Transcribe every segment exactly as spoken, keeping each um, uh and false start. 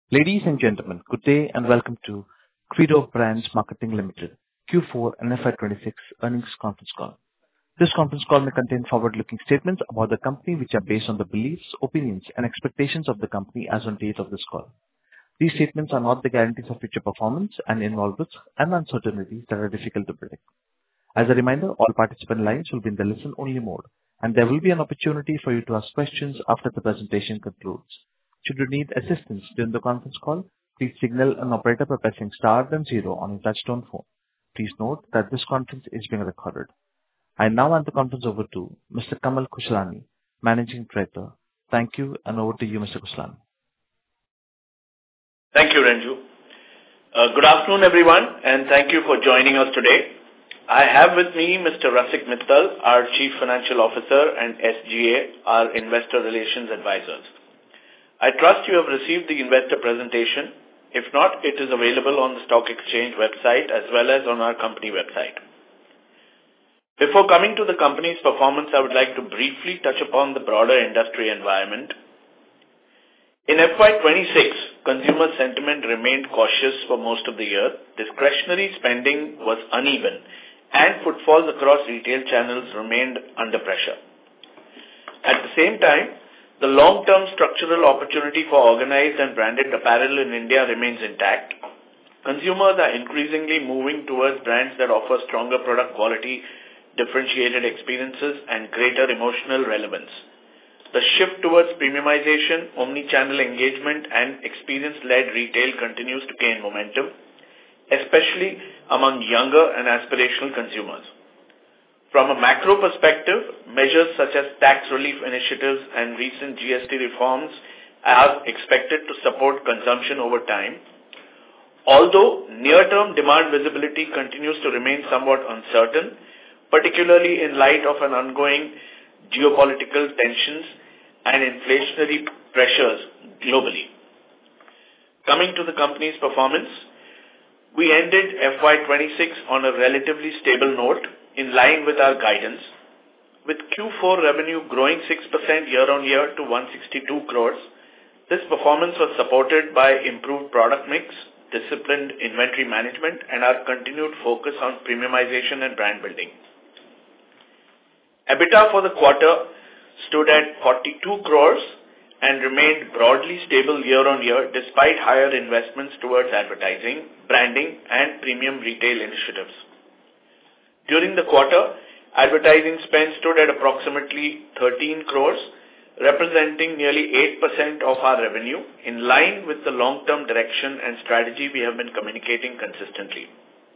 Ladies and gentlemen, good day and welcome to Credo Brands Marketing Limited Q four and F Y twenty-six earnings conference call. This conference call may contain forward-looking statements about the company, which are based on the beliefs, opinions, and expectations of the company as on date of this call. These statements are not the guarantees of future performance and involve risks and uncertainties that are difficult to predict. As a reminder, all participant lines will be in the listen-only mode, and there will be an opportunity for you to ask questions after the presentation concludes. Should you need assistance during the conference call, please signal an operator by pressing star then zero on your touchtone phone. Please note that this conference is being recorded. I now hand the conference over to Mister Kamal Khushani, Managing Director. Thank you, and over to you, Mister Khushani. Thank you, Ranju. Uh, good afternoon, everyone, and thank you for joining us today. I have with me Mister Rasik Mittal, our Chief Financial Officer, and S G A, our Investor Relations Advisors. I trust you have received the investor presentation. If not, it is available on the stock exchange website as well as on our company website. Before coming to the company's performance, I would like to briefly touch upon the broader industry environment. In F Y twenty-six, consumer sentiment remained cautious for most of the year. Discretionary spending was uneven, and footfalls across retail channels remained under pressure. At the same time, the long-term structural opportunity for organized and branded apparel in India remains intact. Consumers are increasingly moving towards brands that offer stronger product quality, differentiated experiences, and greater emotional relevance. The shift towards premiumization, omni-channel engagement, and experience-led retail continues to gain momentum, especially among younger and aspirational consumers. From a macro perspective, measures such as tax relief initiatives and recent G S T reforms are expected to support consumption over time. Although near-term demand visibility continues to remain somewhat uncertain, particularly in light of an ongoing geopolitical tensions and inflationary pressures globally. Coming to the company's performance, we ended F Y twenty-six on a relatively stable note, in line with our guidance, with Q four revenue growing six percent year-on-year to one hundred sixty-two crores. This performance was supported by improved product mix, disciplined inventory management, and our continued focus on premiumization and brand building. EBITDA for the quarter stood at forty-two crores and remained broadly stable year-on-year despite higher investments towards advertising, branding, and premium retail initiatives. During the quarter, advertising spend stood at approximately thirteen crores, representing nearly eight percent of our revenue, in line with the long-term direction and strategy we have been communicating consistently.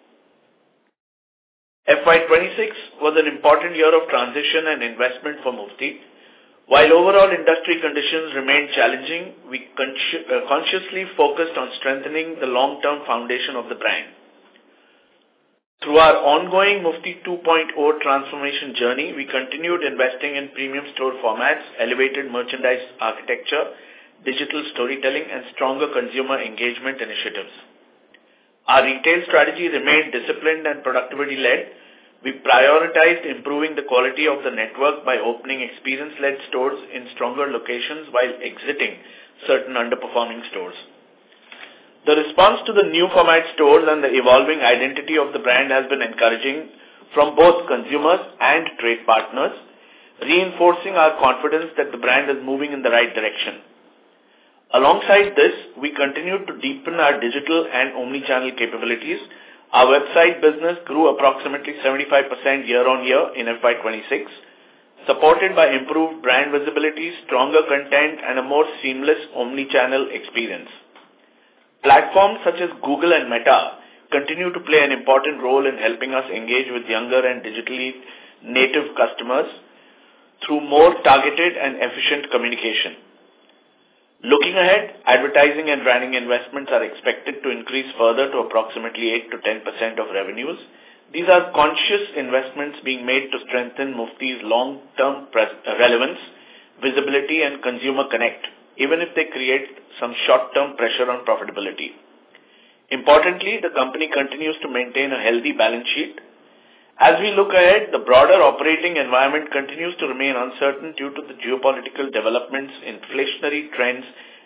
F Y twenty-six was an important year of transition and investment for Mufti. While overall industry conditions remained challenging, we consci- uh, consciously focused on strengthening the long-term foundation of the brand. Through our ongoing Mufti two point oh transformation journey, we continued investing in premium store formats, elevated merchandise architecture, digital storytelling, and stronger consumer engagement initiatives. Our retail strategy remained disciplined and productivity-led. We prioritized improving the quality of the network by opening experience-led stores in stronger locations while exiting certain underperforming stores. The response to the new format stores and the evolving identity of the brand has been encouraging from both consumers and trade partners, reinforcing our confidence that the brand is moving in the right direction. Alongside this, we continued to deepen our digital and omni-channel capabilities. Our website business grew approximately seventy-five percent year-on-year in F Y twenty-six, supported by improved brand visibility, stronger content, and a more seamless omni-channel experience. Platforms such as Google and Meta continue to play an important role in helping us engage with younger and digitally native customers through more targeted and efficient communication. Looking ahead, advertising and branding investments are expected to increase further to approximately eight to ten percent of revenues. These are conscious investments being made to strengthen Mufti's long-term relevance, visibility, and consumer connect, even if they create some short-term pressure on profitability. Importantly, the company continues to maintain a healthy balance sheet. As we look ahead, the broader operating environment continues to remain uncertain due to the geopolitical developments, inflationary trends,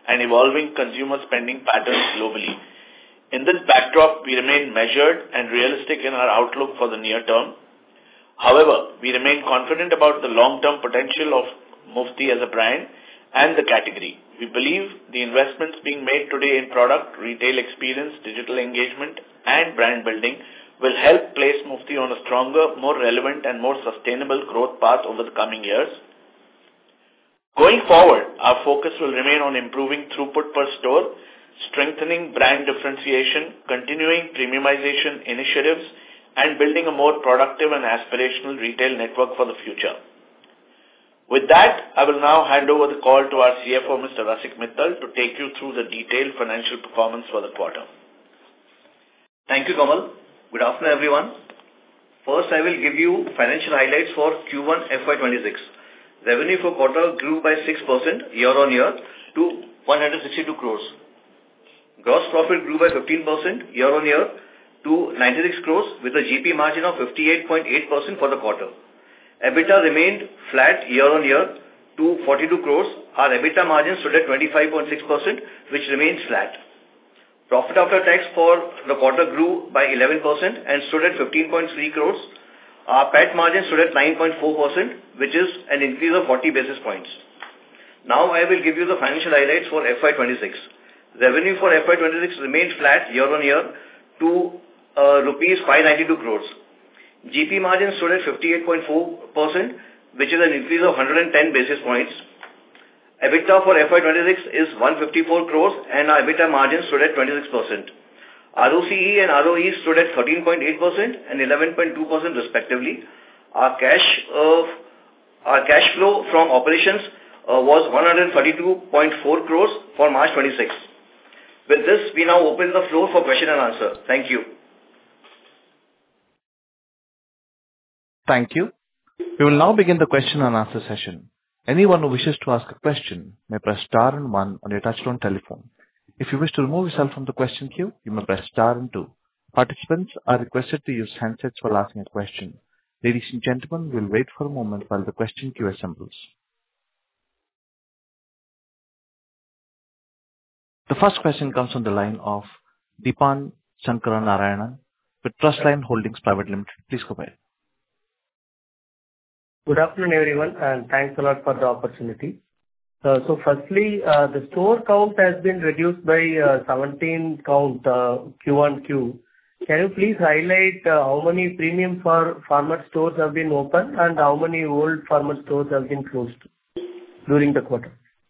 and evolving consumer spending patterns globally. In this backdrop, we remain measured and realistic in our outlook for the near term. However, we remain confident about the long-term potential of Mufti as a brand and the category. We believe the investments being made today in product, retail experience, digital engagement, and brand building will help place Mufti on a stronger, more relevant, and more sustainable growth path over the coming years. Going forward, our focus will remain on improving throughput per store, strengthening brand differentiation, continuing premiumization initiatives, and building a more productive and aspirational retail network for the future. With that, I will now hand over the call to our C F O, Mister Rasik Mittal, to take you through the detailed financial performance for the quarter. Thank you, Kamal. Good afternoon, everyone. First, I will give you financial highlights for Q one F Y twenty-six. Revenue for quarter grew by six percent year-on-year to one hundred sixty-two crores. Gross profit grew by fifteen percent year-on-year to ninety-six crores with a G P margin of fifty-eight point eight percent for the quarter. EBITDA remained flat year-on-year to forty-two crores. Our EBITDA margin stood at twenty-five point six percent, which remains flat. Profit after tax for the quarter grew by eleven percent and stood at fifteen point three crores. Our P A T margin stood at nine point four percent, which is an increase of forty basis points. Now I will give you the financial highlights for F Y twenty-six. Revenue for F Y twenty-six remained flat year-on-year to uh, rupees five hundred ninety-two crores. G P margin stood at fifty-eight point four percent, which is an increase of one hundred ten basis points. EBITDA for F Y twenty-six is one hundred fifty-four crores and our EBITDA margin stood at twenty-six percent. R O C E and R O E stood at thirteen point eight percent and eleven point two percent respectively. Our cash uh, our cash flow from operations uh, was one hundred thirty-two point four crores for March twenty-six. With this, we now open the floor for question and answer. Thank you. Thank you. We will now begin the question and answer session. Anyone who wishes to ask a question may press star and one on your touchtone telephone. If you wish to remove yourself from the question queue, you may press star and two. Participants are requested to use handsets while asking a question. Ladies and gentlemen, we'll wait for a moment while the question queue assembles. The first question comes from the line of Deepan Shankara Narayanan with Trustline Holdings Private Limited. Please go ahead. Good afternoon, everyone, and thanks a lot for the opportunity. Uh, so firstly, uh, the store count has been reduced by uh, seventeen count uh, Q on Q. Can you please highlight uh, how many premium for format stores have been opened and how many old format stores have been closed during the quarter?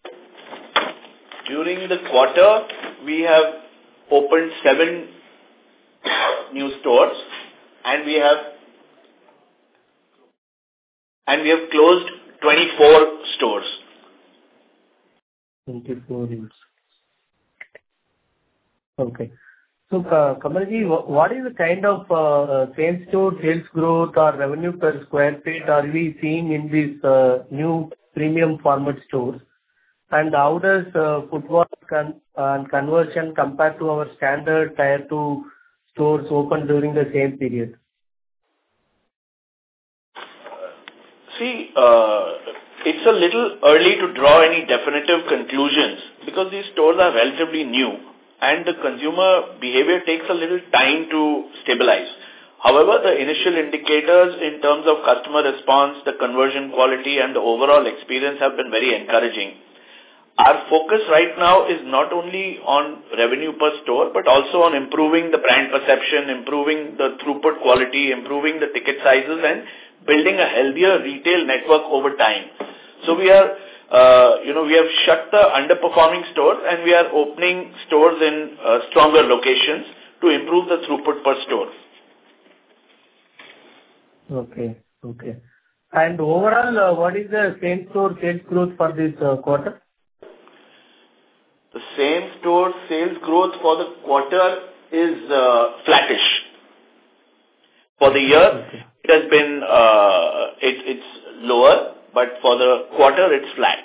During the quarter, we have opened seven new stores and we have and we have closed twenty-four stores. twenty-four stores. Okay. So, uh, Kamalji, what is the kind of uh, same store sales growth or revenue per square feet are we seeing in these uh, new premium format stores? And how does uh, footfall con- and conversion compare to our standard tier two stores open during the same period? See, uh, it's a little early to draw any definitive conclusions because these stores are relatively new and the consumer behavior takes a little time to stabilize. However, the initial indicators in terms of customer response, the conversion quality and the overall experience have been very encouraging. Our focus right now is not only on revenue per store, but also on improving the brand perception, improving the throughput quality, improving the ticket sizes and building a healthier retail network over time. So we are, uh, you know, we have shut the underperforming stores and we are opening stores in uh, stronger locations to improve the throughput per store. Okay, okay. And overall, uh, what is the same store sales growth for this uh, quarter? The same store sales growth for the quarter is uh, flattish. For the year, okay. It has been, uh, it, it's lower, but for the quarter, it's flat.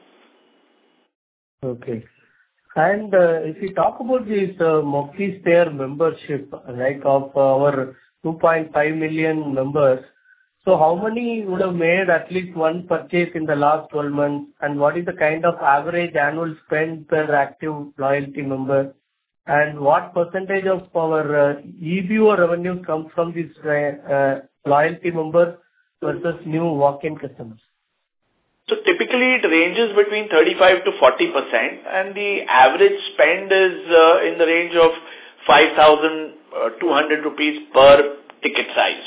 Okay. And uh, if you talk about this uh, Mufti Spare membership, like of our two point five million members, So how many would have made at least one purchase in the last twelve months? And what is the kind of average annual spend per active loyalty member? And what percentage of our uh, E B O revenue comes from these uh, uh, loyalty members versus new walk-in customers? So typically it ranges between thirty-five to forty percent, and the average spend is uh, in the range of five thousand two hundred rupees per ticket size.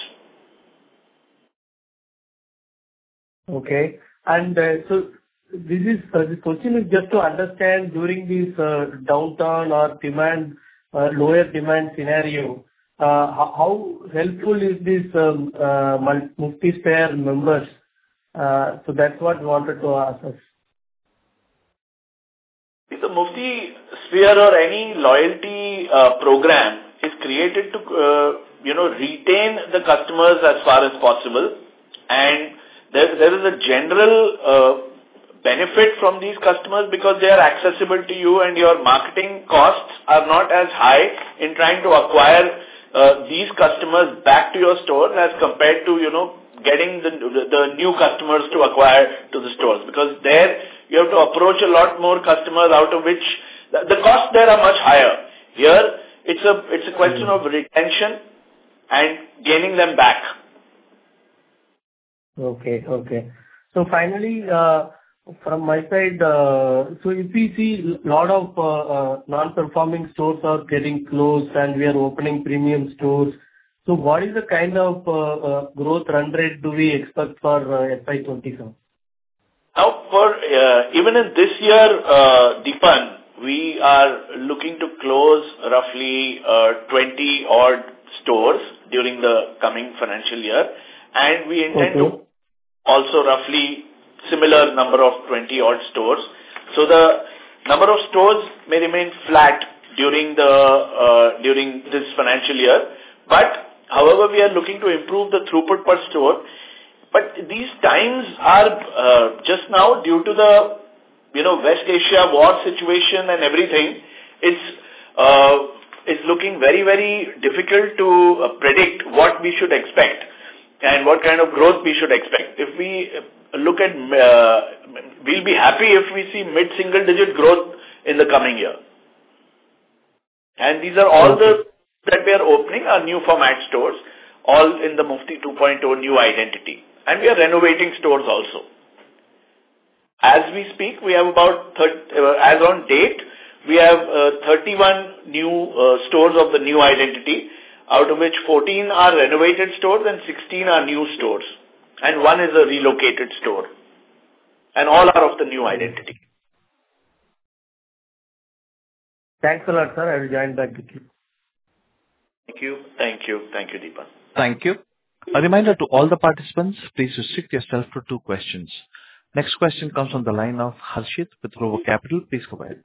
Okay. And uh, so this is uh, this question is just to understand during this uh, downturn or demand uh, lower demand scenario, uh, how, how helpful is this um, uh, Mufti Sphere members? Uh, so that's what we wanted to ask us. The Mufti Sphere or any loyalty uh, program is created to uh, you know retain the customers as far as possible, and there there is a general uh, benefit from these customers because they are accessible to you, and your marketing costs are not as high in trying to acquire uh, these customers back to your stores as compared to you know getting the the new customers to acquire to the stores, because there you have to approach a lot more customers, out of which the, the costs there are much higher. Here it's a it's a question of retention and gaining them back. Okay, okay. So finally, uh, from my side, uh, so if we see a lot of uh, uh, non-performing stores are getting closed and we are opening premium stores, so what is the kind of uh, uh, growth run rate do we expect for uh, F Y twenty-seven? Now, for uh, even in this year, uh, Deepan, we are looking to close roughly uh, twenty odd stores during the coming financial year, and we intend Okay. to also roughly similar number of twenty odd stores. So the number of stores may remain flat during the uh, during this financial year, but however we are looking to improve the throughput per store. But these times are uh, just now due to the you know West Asia war situation and everything. It's uh, it's looking very very difficult to uh, predict what we should expect and what kind of growth we should expect. If we look at, uh, we'll be happy if we see mid-single digit growth in the coming year. And these are all Okay. the that we are opening are new format stores, all in the Mufti two point oh new identity. And we are renovating stores also. As we speak, we have about, thirty, uh, as on date, we have uh, thirty-one new uh, stores of the new identity, out of which fourteen are renovated stores and sixteen are new stores. And one is a relocated store. And all are of the new identity. Thanks a lot, sir. I will join back with you. Thank you. Thank you. Thank you, Deepan. Thank you. A reminder to all the participants, please restrict yourself to two questions. Next question comes from the line of Harshit with Robo Capital. Please go ahead.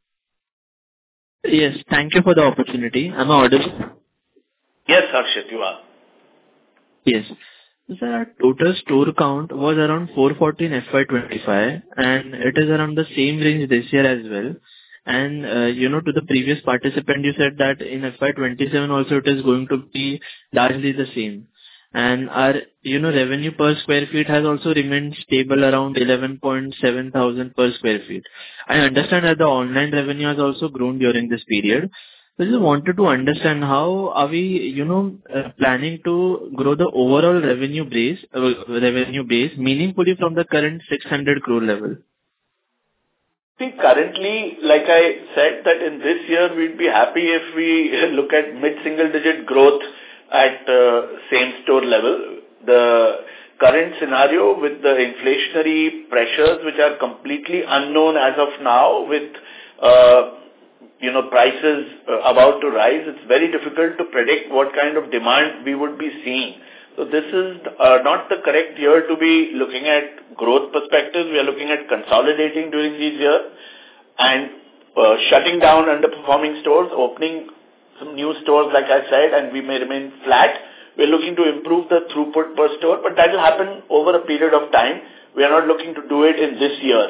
Yes, thank you for the opportunity. Am I audible? Yes, Harshit, you are. Yes. So our total store count was around four forty in F Y twenty-five, and it is around the same range this year as well. And, uh, you know, to the previous participant, you said that in F Y twenty-seven also it is going to be largely the same. And our, you know, revenue per square feet has also remained stable around eleven point seven thousand per square feet. I understand that the online revenue has also grown during this period. So I just wanted to understand how are we, you know, uh, planning to grow the overall revenue base, uh, revenue base meaningfully from the current six hundred crore level. See, currently, like I said, that in this year we'd be happy if we look at mid-single digit growth at uh, same store level. The current scenario with the inflationary pressures, which are completely unknown as of now, with uh, you know prices uh, about to rise, it's very difficult to predict what kind of demand we would be seeing. So this is uh, not the correct year to be looking at growth perspectives. We are looking at consolidating during these years and uh, shutting down underperforming stores, opening some new stores, like I said, and we may remain flat. We're looking to improve the throughput per store, but that will happen over a period of time. We are not looking to do it in this year.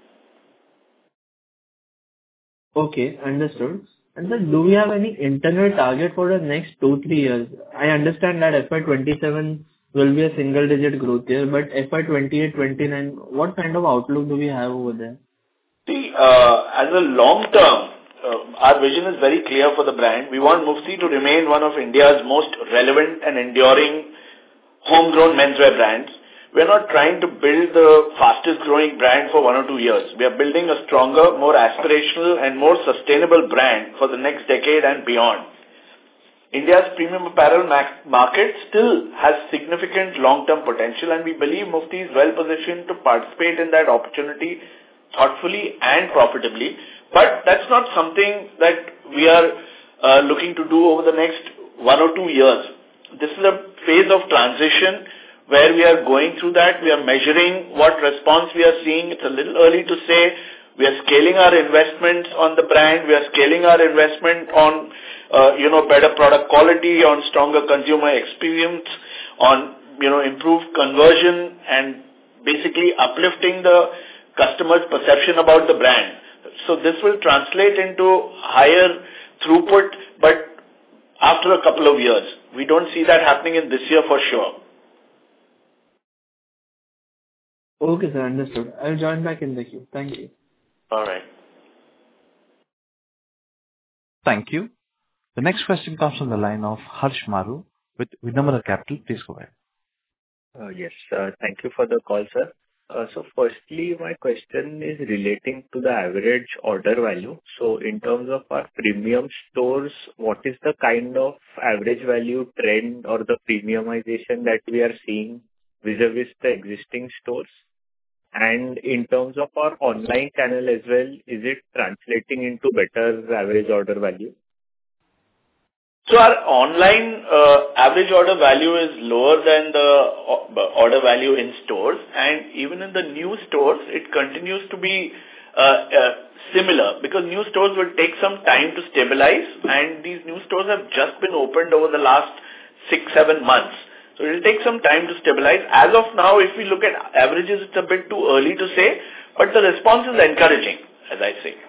Okay, understood. And then do we have any internal target for the next two, three years? I understand that F Y twenty-seven will be a single-digit growth year, but F Y twenty-eight twenty-nine, what kind of outlook do we have over there? See, uh, as a long term, uh, our vision is very clear for the brand. We want Mufti to remain one of India's most relevant and enduring homegrown menswear brands. We're not trying to build the fastest growing brand for one or two years. We are building a stronger, more aspirational and more sustainable brand for the next decade and beyond. India's premium apparel market still has significant long-term potential, and we believe Mufti is well positioned to participate in that opportunity thoughtfully and profitably. But that's not something that we are uh, looking to do over the next one or two years. This is a phase of transition where we are going through that. We are measuring what response we are seeing. It's a little early to say. We are scaling our investments on the brand. We are scaling our investment on, uh, you know, better product quality, on stronger consumer experience, on, you know, improved conversion, and basically uplifting the customer's perception about the brand. So this will translate into higher throughput, but after a couple of years. We don't see that happening in this year for sure. Okay, sir. Understood. I'll join back in the queue. Thank you. All right. Thank you. The next question comes from the line of Harsh Maru with Vinamra Capital. Please go ahead. Uh, yes, uh, thank you for the call, sir. Uh, so firstly, my question is relating to the average order value. So in terms of our premium stores, what is the kind of average value trend or the premiumization that we are seeing vis-a-vis the existing stores? And in terms of our online channel as well, is it translating into better average order value? So our online uh, average order value is lower than the order value in stores, and even in the new stores, it continues to be uh, uh, similar, because new stores will take some time to stabilize, and these new stores have just been opened over the last six, seven months. So it will take some time to stabilize. As of now, if we look at averages, it's a bit too early to say, but the response is encouraging, as I say.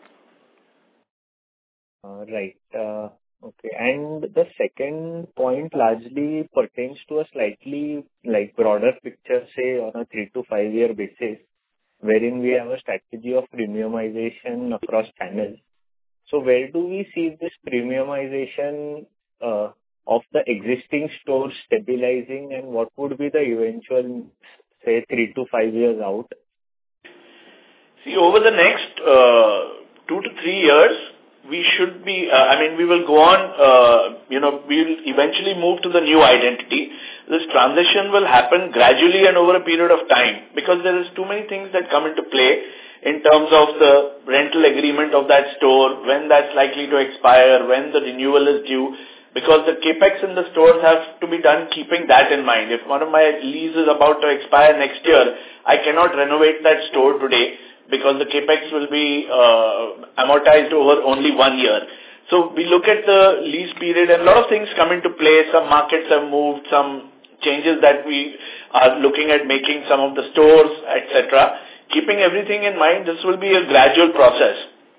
Uh, right. Uh, okay. And the second point largely pertains to a slightly like broader picture, say on a three to five year basis, wherein we have a strategy of premiumization across channels. So where do we see this premiumization uh, of the existing stores stabilizing, and what would be the eventual, say, three to five years out? See, over the next uh, two to three years, we should be, uh, I mean, we will go on, uh, you know, we will eventually move to the new identity. This transition will happen gradually and over a period of time, because there is too many things that come into play in terms of the rental agreement of that store, when that's likely to expire, when the renewal is due, because the capex in the stores have to be done keeping that in mind. If one of my leases is about to expire next year, I cannot renovate that store today, because the capex will be uh, amortized over only one year. So we look at the lease period, and a lot of things come into play. Some markets have moved, some changes that we are looking at making, some of the stores, et cetera. Keeping everything in mind, this will be a gradual process.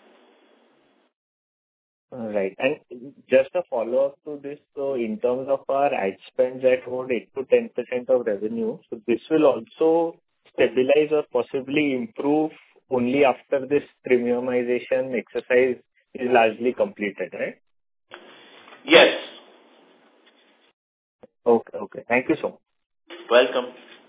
Right. And just a follow-up to this, so in terms of our ad spends at about eight to ten percent of revenue, so this will also stabilize or possibly improve only after this premiumization exercise is largely completed, right? Yes. Okay, okay. Thank you so much. Welcome.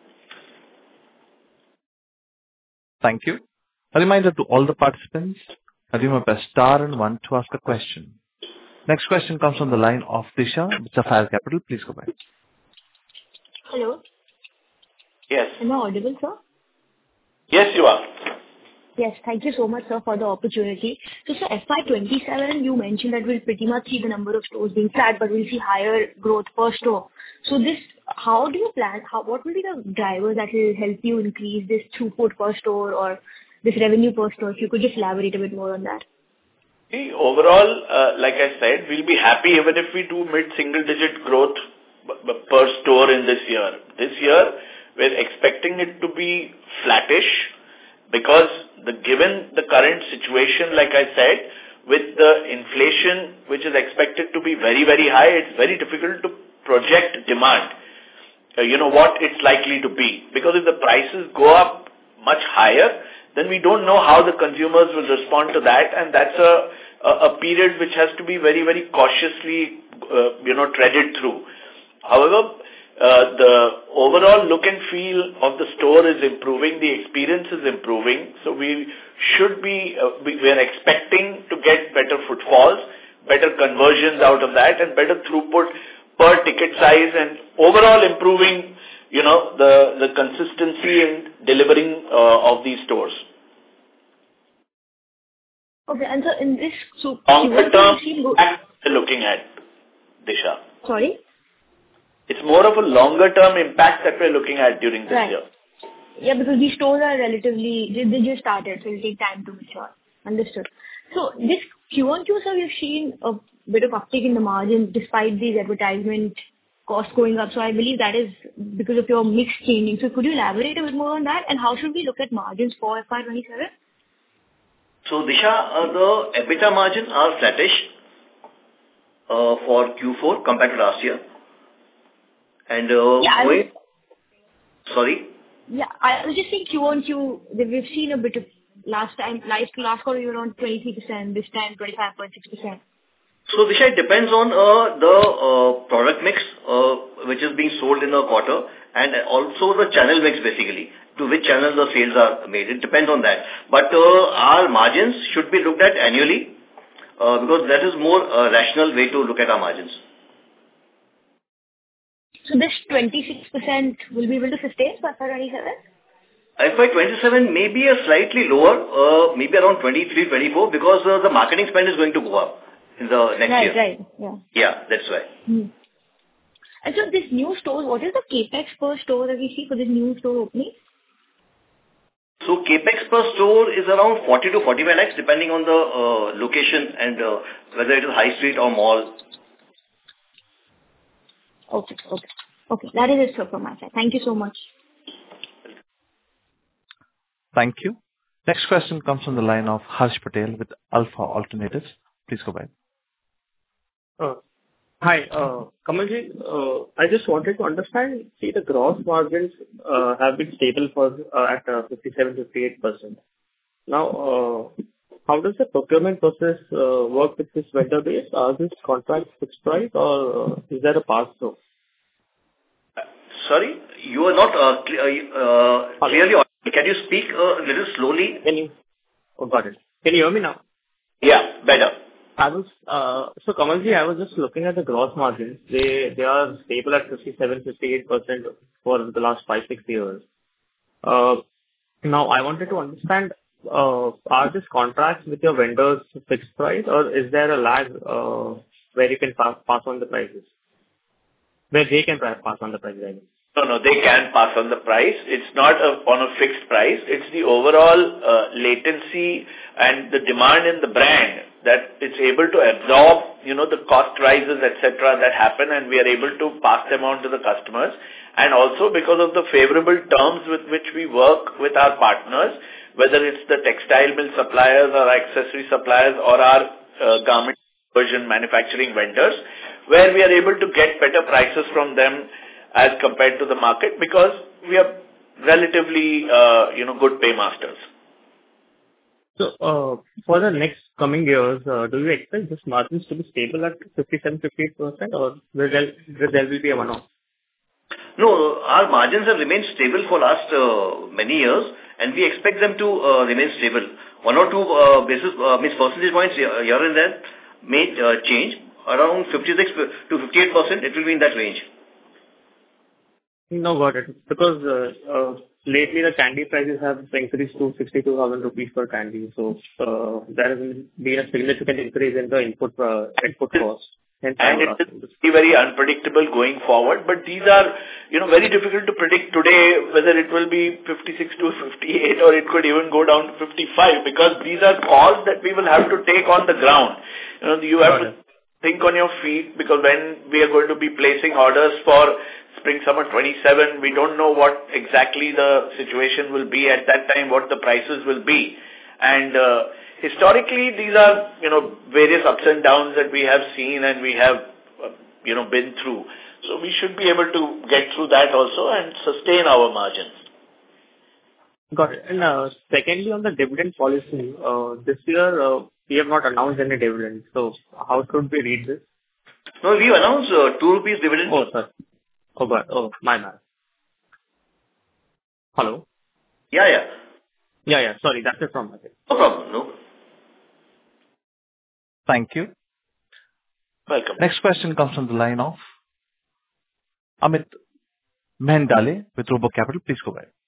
Thank you. A reminder to all the participants, you may press star and one to ask a question. Next question comes from the line of Disha with Sapphire Capital. Please go ahead. Hello. Yes. Am I audible, sir? Yes, you are. Yes, thank you so much, sir, for the opportunity. So, sir, F Y twenty-seven, you mentioned that we'll pretty much see the number of stores being flat, but we'll see higher growth per store. So, this, how do you plan? How, what will be the drivers that will help you increase this throughput per store or this revenue per store? If you could just elaborate a bit more on that. See, overall, uh, like I said, we'll be happy even if we do mid-single-digit growth b- b- per store in this year. This year, we're expecting it to be flattish, because the given the current situation, like I said, with the inflation which is expected to be very, very high, it's very difficult to project demand. uh, you know, what it's likely to be. Because if the prices go up much higher, then we don't know how the consumers will respond to that, and that's a, a, a period which has to be very, very cautiously, uh, you know, treaded through. However, uh, the overall look and feel of the store is improving, the experience is improving, so we should be, uh, we, we are expecting to get better footfalls, better conversions out of that, and better throughput per ticket size, and overall improving, you know, the, the consistency in delivering uh, of these stores. Okay, and so in this, so longer term impact we're looking at, Disha. Sorry? It's more of a longer term impact that we're looking at during this right. year. Yeah, because these stores are relatively, they, they just started, so it'll take time to mature. Understood. So this Q on Q, sir, we've seen a bit of uptick in the margin despite these advertisement costs going up. So I believe that is because of your mix changing. So could you elaborate a bit more on that? And how should we look at margins for F Y twenty-seven? So, Disha, uh, the EBITDA margin are flattish uh, for Q four compared to last year. And uh, yeah, going, sorry? Yeah, I was just saying Q on Q, we've seen a bit of last time, last, last quarter you were on twenty-three percent, this time twenty-five point six percent. So, Disha, it depends on uh, the uh, product mix uh, which is being sold in a quarter, and also the channel mix basically, to which channel the sales are made. It depends on that. But uh, our margins should be looked at annually uh, because that is more uh, rational way to look at our margins. So this twenty-six percent will be able to sustain for F Y twenty-seven? F Y twenty-seven may be a slightly lower, uh, maybe around twenty-three, twenty-four, because uh, the marketing spend is going to go up in the next right, year. Right, right, yeah. Yeah, that's why. Hmm. And so this new stores, what is the capex per store that we see for this new store opening? So capex per store is around forty to forty-five lakhs depending on the uh, location and uh, whether it is high street or mall. Okay, okay. Okay, that is it, sir, from my side. Thank you so much. Thank you. Next question comes from the line of Harsh Patel with Alpha Alternatives. Please go ahead. Uh, hi, uh, Kamalji, uh, I just wanted to understand, see the gross margins uh, have been stable for uh, at uh, fifty-seven to fifty-eight percent. Now, uh, how does the procurement process uh, work with this vendor base? Are these contracts fixed price or uh, is there a pass-through? Sorry, you are not uh, cl- uh, clearly. Can you speak a little slowly? Can you? Oh, got it. Can you hear me now? Yeah, better. I was uh, so Kamalji, I was just looking at the gross margins. They they are stable at fifty-seven, fifty-eight percent for the last five, six years. Uh, now I wanted to understand, uh, are these contracts with your vendors fixed price, or is there a lag uh, where you can pass, pass on the prices? Where they can pass on the prices, I mean. No, no, they can pass on the price. It's not a, on a fixed price. It's the overall uh, latency and the demand in the brand that it's able to absorb, you know, the cost rises, et cetera that happen, and we are able to pass them on to the customers. And also because of the favorable terms with which we work with our partners, whether it's the textile mill suppliers or accessory suppliers or our uh, garment conversion manufacturing vendors, where we are able to get better prices from them as compared to the market because we are relatively, uh, you know, good paymasters. So, uh, for the next coming years, uh, do you expect this margins to be stable at fifty-seven, fifty-eight percent or will there, will there will be a one-off? No, our margins have remained stable for last uh, many years and we expect them to uh, remain stable. One or two uh, basis, uh, means percentage points here, here and there may uh, change. Around fifty-six to fifty-eight percent, it will be in that range. No, got it. Because uh, uh, lately the candy prices have increased to sixty-two thousand rupees per candy. So uh, there has been a significant increase in the input uh, input cost. And it is very unpredictable going forward. But these are, you know, very difficult to predict today whether it will be fifty-six to fifty-eight or it could even go down to fifty-five because these are calls that we will have to take on the ground. You know, you have to think on your feet because when we are going to be placing orders for spring summer twenty-seven, we don't know what exactly the situation will be at that time, what the prices will be. And uh, historically, these are, you know, various ups and downs that we have seen and we have, uh, you know, been through. So we should be able to get through that also and sustain our margins. Got it. And uh, secondly, on the dividend policy, uh, this year uh, we have not announced any dividend. So how should we read this? No, we announced uh, two rupees dividend. Oh, sir. Oh, God. Oh, my bad. Hello? Yeah, yeah. Yeah, yeah. Sorry, that's it from my side. No problem. No. Thank you. Welcome. Next question comes from the line of Amit Mehendale with Robo Capital. Please go ahead.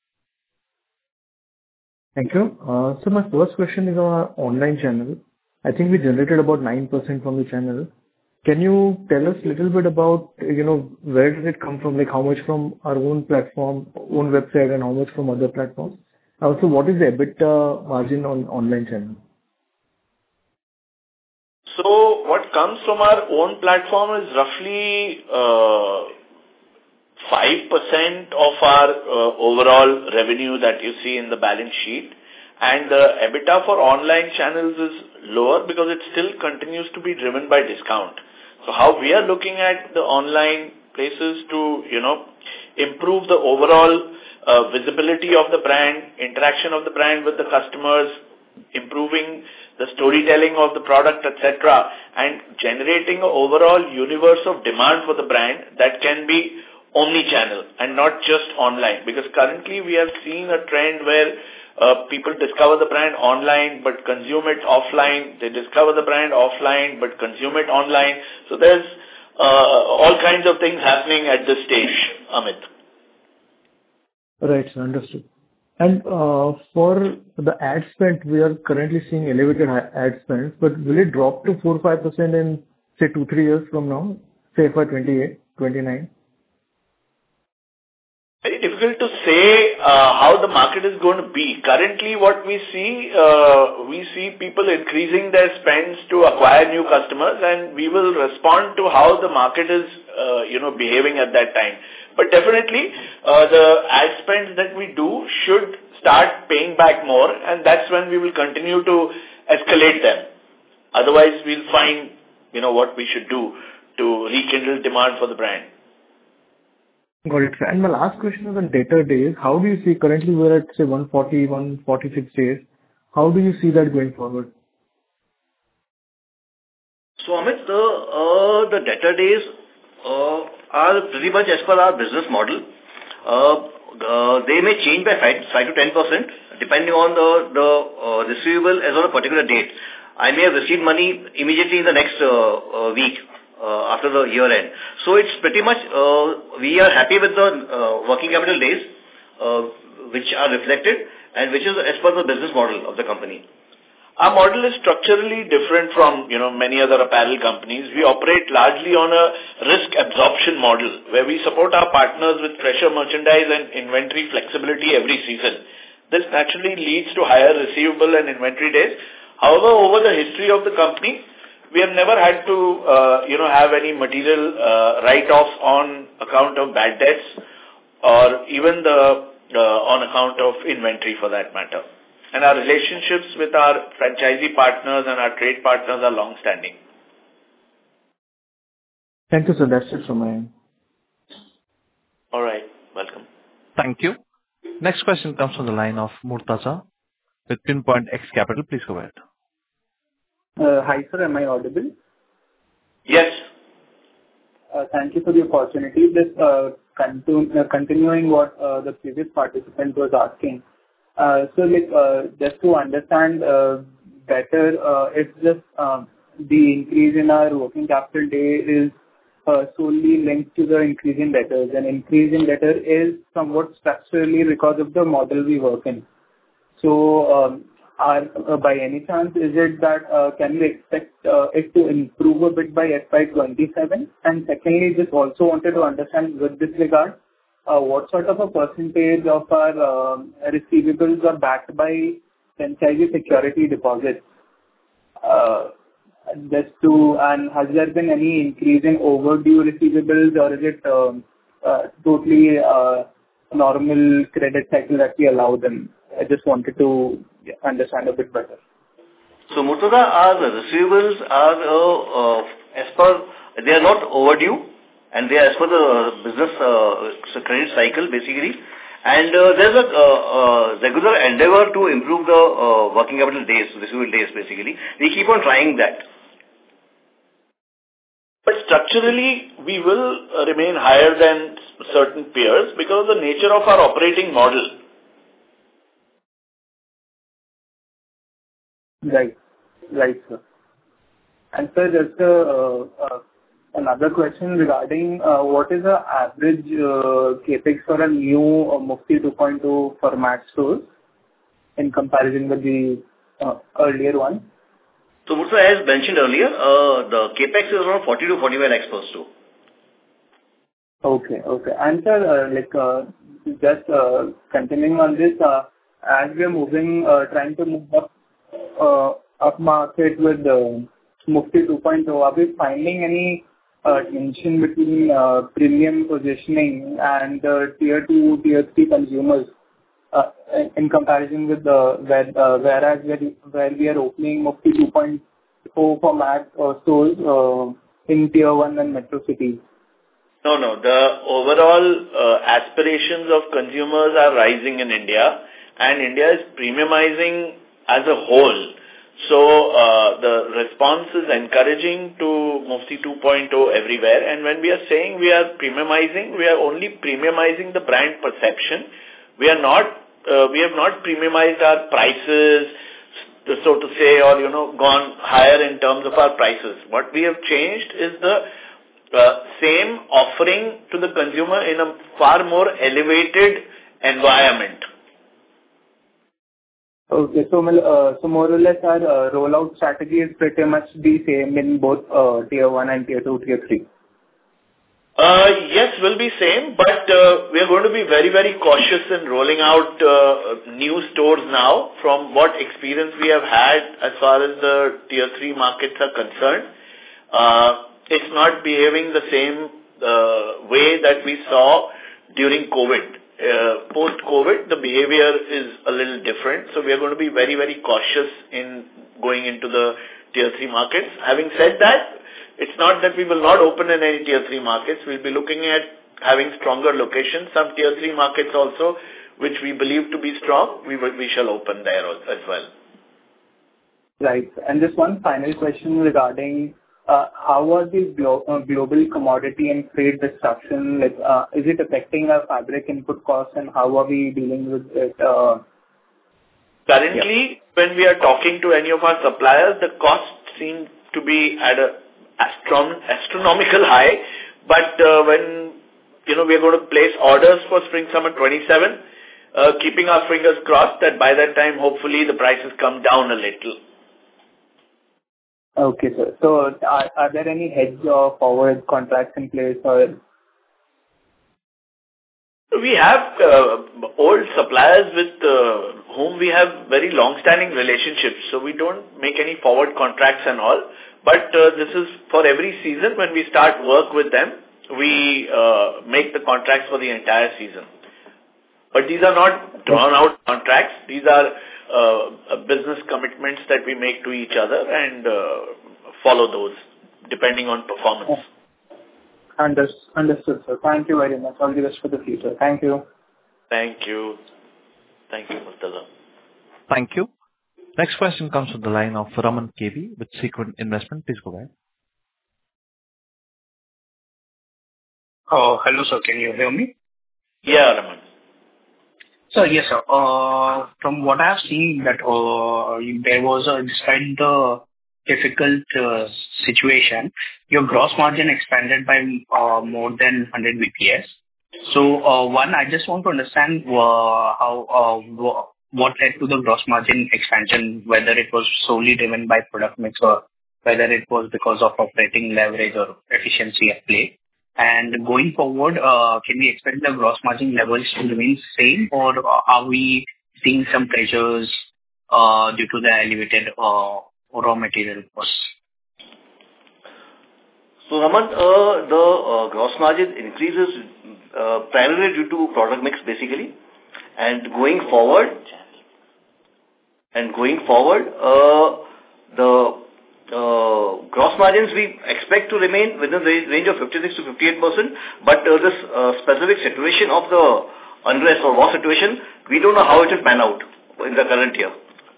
Thank you. Uh, so my first question is on our online channel. I think we generated about nine percent from the channel. Can you tell us a little bit about, you know, where did it come from? Like how much from our own platform, own website, and how much from other platforms? Also, what is the EBITDA margin on online channel? So what comes from our own platform is roughly uh, five percent of our uh, overall revenue that you see in the balance sheet. And the EBITDA for online channels is lower because it still continues to be driven by discount. So how we are looking at the online places to, you know, improve the overall uh, visibility of the brand, interaction of the brand with the customers, improving the storytelling of the product, et cetera, and generating an overall universe of demand for the brand that can be omni-channel and not just online. Because currently we have seen a trend where uh, people discover the brand online but consume it offline. They discover the brand offline but consume it online. So there's uh, all kinds of things happening at this stage, Amit. Right, sir. Understood. And uh, for the ad spend, we are currently seeing elevated ad spend, but will it drop to four to five percent in, say, two, three years from now, say for twenty-eight, twenty-nine? Very difficult to say uh, how the market is going to be. Currently, what we see, uh, we see people increasing their spends to acquire new customers, and we will respond to how the market is, uh, you know, behaving at that time. But definitely, uh, the ad spends that we do should start paying back more, and that's when we will continue to escalate them. Otherwise, we'll find, you know, what we should do to rekindle demand for the brand. Got it. And my last question is on debtor days. How do you see, currently we're at, say, one forty, one forty-six days. How do you see that going forward? So, Amit, the, uh, the debtor days uh, are pretty much as per our business model. Uh, uh, they may change by five to ten percent depending on the, the uh, receivable as on a particular date. I may have received money immediately in the next uh, uh, week. Uh, after the year end. So it's pretty much, uh, we are happy with the uh, working capital days uh, which are reflected and which is as per the business model of the company. Our model is structurally different from, you know, many other apparel companies. We operate largely on a risk absorption model where we support our partners with fresher merchandise and inventory flexibility every season. This naturally leads to higher receivable and inventory days. However, over the history of the company, we have never had to, uh, you know, have any material uh, write-offs on account of bad debts or even the uh, on account of inventory for that matter. And our relationships with our franchisee partners and our trade partners are long-standing. Thank you, sir. That's it from my end. All right. Welcome. Thank you. Next question comes from the line of Murtaza with Pinpoint X Capital. Please go ahead. Uh, hi, sir. Am I audible? Yes. Uh, thank you for the opportunity. Just uh, continu uh, continuing what uh, the previous participant was asking. Uh, so, like, uh, just to understand uh, better, uh, it's just uh, the increase in our working capital day is uh, solely linked to the increase in debtors. And increase in debtor is somewhat structurally because of the model we work in. So, um, Are, uh, by any chance, is it that uh, can we expect uh, it to improve a bit by F Y twenty-seven? And secondly, just also wanted to understand with this regard, uh, what sort of a percentage of our uh, receivables are backed by franchisee security deposits? Uh, just to, and has there been any increase in overdue receivables, or is it um, uh, totally uh, normal credit cycle that we allow them? I just wanted to understand a bit better. So, Murtaza, our receivables are uh, uh, as per they are not overdue, and they are as per the business uh, credit cycle, basically. And uh, there's a uh, uh, regular endeavor to improve the uh, working capital days, receivable days, basically. We keep on trying that. But structurally, we will uh, remain higher than certain peers because of the nature of our operating model. Right. Right, sir. And sir, just uh, uh, another question regarding uh, what is the average uh, capex for a new uh, Mufti two point oh format stores in comparison with the uh, earlier one? So, Murtha, as mentioned earlier, uh, the capex is around forty to forty-five lakhs per store. Okay, okay. And sir, uh, like uh, just uh, continuing on this, uh, as we are moving, uh, trying to move up, uh, up market with the uh, Mufti two point oh, are we finding any uh, tension between uh, premium positioning and uh, tier two, tier three consumers uh, in comparison with the where, uh, whereas where, where we are opening Mufti two point oh format uh, stores uh, in tier one and metro cities? No, no. The overall uh, aspirations of consumers are rising in India, and India is premiumizing as a whole. So uh, the response is encouraging to Mufti two point oh everywhere. And when we are saying we are premiumizing, we are only premiumizing the brand perception. We are not, uh, we have not premiumized our prices, so to say, or, you know, gone higher in terms of our prices. What we have changed is the uh, same offering to the consumer in a far more elevated environment. Okay, so uh, so more or less our uh, rollout strategy is pretty much the same in both uh, tier one and tier two, tier three. Uh, yes, will be same, but uh, we are going to be very, very cautious in rolling out uh, new stores now from what experience we have had as far as the tier three markets are concerned. Uh, it's not behaving the same uh, way that we saw during COVID. Uh, post-COVID, the behavior is a little different, so we are going to be very, very cautious in going into the tier three markets. Having said that, it's not that we will not open in any tier three markets. We'll be looking at having stronger locations. Some tier three markets also, which we believe to be strong, we will, we shall open there as well. Right. And just one final question regarding uh, how are these glo- uh, global commodity and trade disruption, like, uh, is it affecting our fabric input costs, and how are we dealing with it? Uh, Currently, yeah. when we are talking to any of our suppliers, the costs seem to be at a Astron- astronomical high, but uh, when, you know, we are going to place orders for spring summer twenty-seven, uh, keeping our fingers crossed that by that time, hopefully, the prices come down a little. Okay, sir. So, are, are there any hedge or forward contracts in place, or? We have uh, old suppliers with uh, whom we have very long-standing relationships, so we don't make any forward contracts and all. But uh, this is for every season. When we start work with them, we uh, make the contracts for the entire season. But these are not drawn-out contracts. These are uh, business commitments that we make to each other and uh, follow those depending on performance. Understood, understood, sir. Thank you very much. All the best for the future. Thank you. Thank you. Thank you, Murtaza. Thank you. Next question comes from the line of Raman K V with Sequent Investment. Please go ahead. Oh, hello, sir. Can you hear me? Yeah, Raman. So, yes, sir. Uh, from what I have seen, that uh, there was a, despite the difficult uh, situation, your gross margin expanded by uh, more than one hundred B P S. So, uh, one, I just want to understand uh, how uh, what led to the gross margin expansion, whether it was solely driven by product mix or whether it was because of operating leverage or efficiency at play. And going forward, uh, can we expect the gross margin levels to remain same, or are we seeing some pressures uh, due to the elevated uh, raw material costs? So, Raman, uh, the uh, gross margin increases uh, primarily due to product mix, basically. And going forward, and going forward, uh, the uh, gross margins we expect to remain within the range of fifty-six to fifty-eight percent, but uh, this uh, specific situation of the unrest or war situation, we don't know how it will pan out in the current year.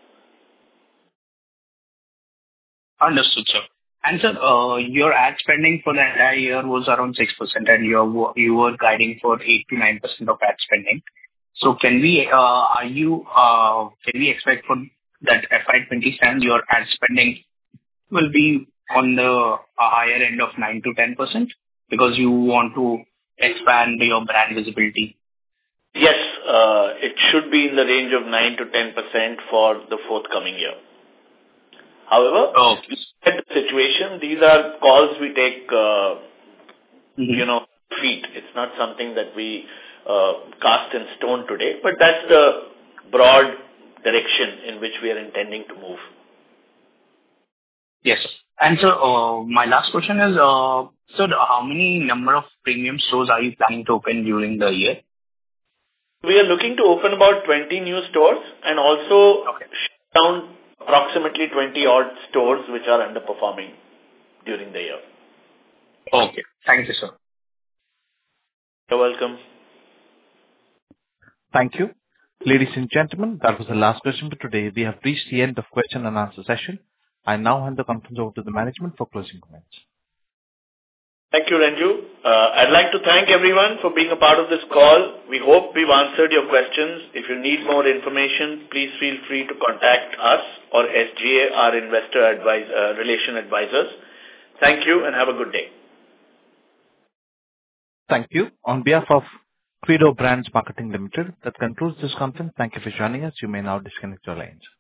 Understood, sir. And sir, uh, your ad spending for the entire year was around six percent, and you you were guiding for eight to nine percent of ad spending. So can we, uh, are you, uh, can we expect for that F Y twenty-seven, your ad spending will be on the uh, higher end of nine to ten percent because you want to expand your brand visibility? Yes, uh, it should be in the range of nine to ten percent for the forthcoming year. However, oh. at the situation, these are calls we take, uh, mm-hmm. you know, feet. It's not something that we uh, cast in stone today, but that's the broad direction in which we are intending to move. Yes, sir. And so, uh, my last question is, uh, so how many number of premium stores are you planning to open during the year? We are looking to open about twenty new stores and also okay. shut down approximately twenty odd stores which are underperforming during the year. Okay. Thank you, sir. You're welcome. Thank you. Ladies and gentlemen, that was the last question for today. We have reached the end of question and answer session. I now hand the conference over to the management for closing comments. Thank you, Renju. Uh, I'd like to thank everyone for being a part of this call. We hope we've answered your questions. If you need more information, please feel free to contact us or S G A, our investor advise, uh, relation advisors. Thank you and have a good day. Thank you. On behalf of Credo Brands Marketing Limited, that concludes this conference. Thank you for joining us. You may now disconnect your lines.